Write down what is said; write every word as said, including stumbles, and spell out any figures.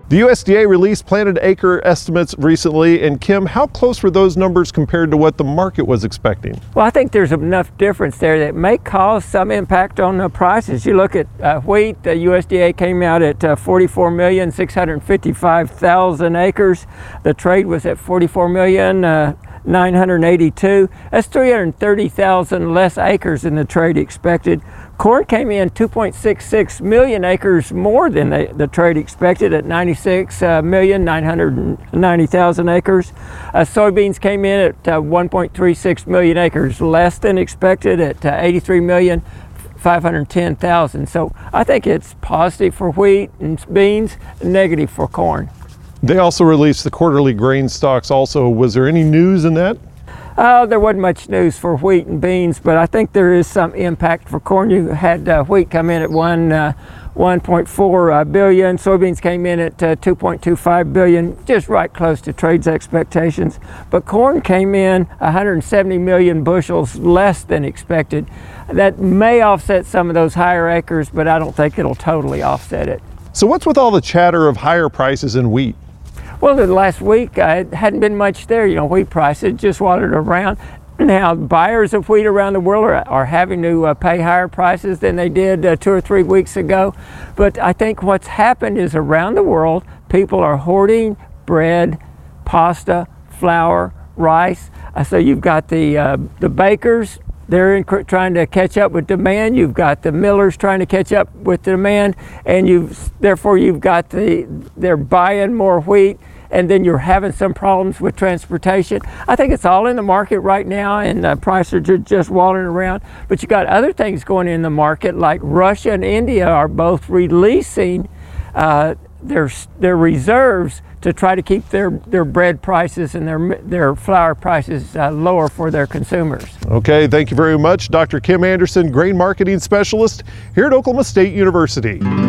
The U S D A released planted acre estimates recently, and Kim, how close were those numbers compared to what the market was expecting? Well, I think there's enough difference there that may cause some impact on the prices. You look at uh, wheat, the U S D A came out at uh, forty-four million six hundred fifty-five thousand acres. The trade was at forty-four million nine hundred eighty-two. That's three hundred thirty thousand less acres than the trade expected. Corn came in two point six six million acres more than the, the trade expected at ninety-six million nine hundred ninety thousand acres. Uh, soybeans came in at uh, one point three six million acres less than expected at uh, eighty-three million five hundred ten thousand. So I think it's positive for wheat and beans, negative for corn. They also released the quarterly grain stocks also. Was there any news in that? Uh, there wasn't much news for wheat and beans, but I think there is some impact for corn. You had uh, wheat come in at one, uh, one point four uh, billion. Soybeans came in at uh, two point two five billion, just right close to trade's expectations. But corn came in one hundred seventy million bushels less than expected. That may offset some of those higher acres, but I don't think it'll totally offset it. So what's with all the chatter of higher prices in wheat? Well, the last week, uh, it hadn't been much there. You know, wheat prices just wandered around. Now, buyers of wheat around the world are, are having to uh, pay higher prices than they did uh, two or three weeks ago. But I think what's happened is around the world, people are hoarding bread, pasta, flour, rice. Uh, so you've got the, uh, the bakers, they're in, trying to catch up with demand. You've got the millers trying to catch up with demand, and you've therefore you've got the they're buying more wheat, and then you're having some problems with transportation. I think it's all in the market right now, and uh, prices are just wandering around. But you got other things going in the market, like Russia and India are both releasing uh, their their reserves to try to keep their, their bread prices and their, their flour prices uh, lower for their consumers. Okay, thank you very much, Doctor Kim Anderson, Grain Marketing Specialist here at Oklahoma State University.